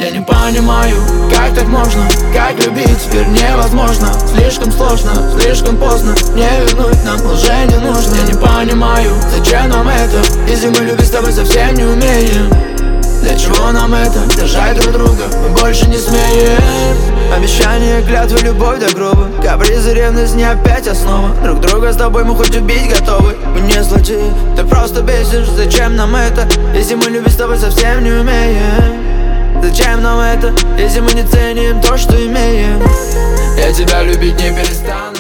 Я не понимаю, как так можно, как любить теперь невозможно. Слишком сложно, слишком поздно, не вернуть нам уже не нужно. Я не понимаю, зачем нам это, если мы любить с тобой совсем не умеем. Для чего нам это, держать друг друга мы больше не смеем. Обещания, клятвы, любовь до гроба, капризы, ревность, не опять основа. Друг друга с тобой мы хоть убить готовы. Мы не злодеи, ты просто бесишь. Зачем нам это, если мы любить с тобой совсем не умеем? Зачем нам это, если мы не ценим то, что имеем? Я тебя любить не перестану.